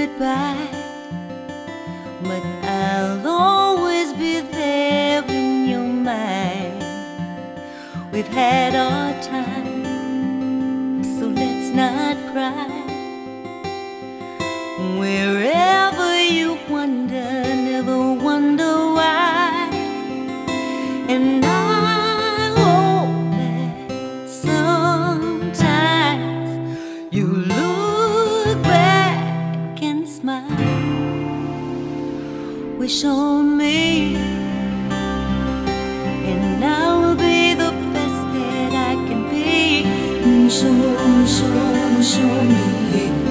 goodbye, but I'll always be there in your mind. We've had our time, so let's not cry. Wherever you wander, never wonder why. And I hope that sometimes you look back and smile. Wish on me, and I will be the best that I can be. Show me